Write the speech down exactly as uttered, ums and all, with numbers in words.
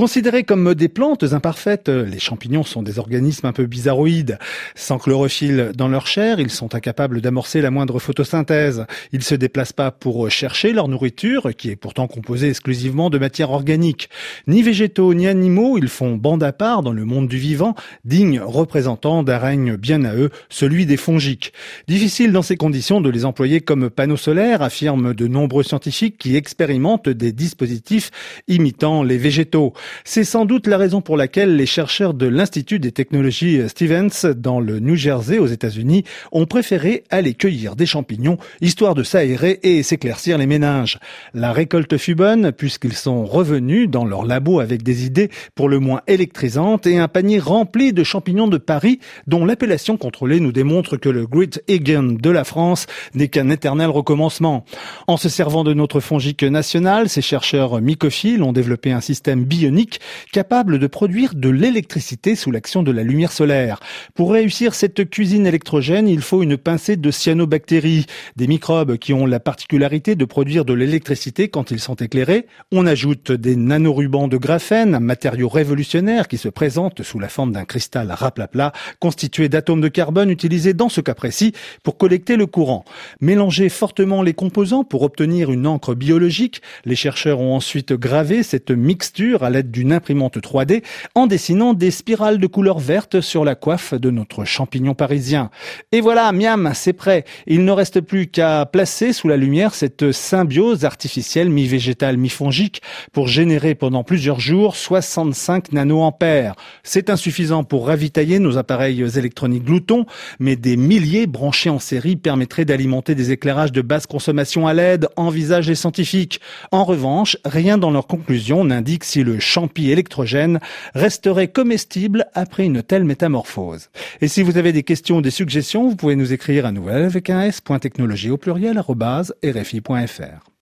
Considérés comme des plantes imparfaites, les champignons sont des organismes un peu bizarroïdes. Sans chlorophylle dans leur chair, ils sont incapables d'amorcer la moindre photosynthèse. Ils ne se déplacent pas pour chercher leur nourriture, qui est pourtant composée exclusivement de matière organique. Ni végétaux ni animaux, ils font bande à part dans le monde du vivant, dignes représentants d'un règne bien à eux, celui des fongiques. Difficile dans ces conditions de les employer comme panneaux solaires, affirment de nombreux scientifiques qui expérimentent des dispositifs imitant les végétaux. C'est sans doute la raison pour laquelle les chercheurs de l'Institut des technologies Stevens dans le New Jersey aux États-Unis ont préféré aller cueillir des champignons histoire de s'aérer et s'éclaircir les méninges. La récolte fut bonne puisqu'ils sont revenus dans leur labo avec des idées pour le moins électrisantes et un panier rempli de champignons de Paris dont l'appellation contrôlée nous démontre que le Great Again de la France n'est qu'un éternel recommencement. En se servant de notre fongique national, ces chercheurs mycophiles ont développé un système bionique capable de produire de l'électricité sous l'action de la lumière solaire. Pour réussir cette cuisine électrogène, il faut une pincée de cyanobactéries, des microbes qui ont la particularité de produire de l'électricité quand ils sont éclairés. On ajoute des nanorubans de graphène, un matériau révolutionnaire qui se présente sous la forme d'un cristal raplapla constitué d'atomes de carbone utilisés dans ce cas précis pour collecter le courant. Mélanger fortement les composants pour obtenir une encre biologique, les chercheurs ont ensuite gravé cette mixture à l'aide d'une imprimante trois D en dessinant des spirales de couleur verte sur la coiffe de notre champignon parisien. Et voilà, miam, c'est prêt. Il ne reste plus qu'à placer sous la lumière cette symbiose artificielle mi-végétale, mi-fongique pour générer pendant plusieurs jours soixante-cinq nanoampères. C'est insuffisant pour ravitailler nos appareils électroniques gloutons, mais des milliers branchés en série permettraient d'alimenter des éclairages de basse consommation à L E D, envisagent les scientifiques. En revanche, rien dans leurs conclusions n'indique si le champi électrogène resterait comestible après une telle métamorphose. Et si vous avez des questions ou des suggestions, vous pouvez nous écrire à nouvelle avec un s point technologie au pluriel arobase r f i point f r.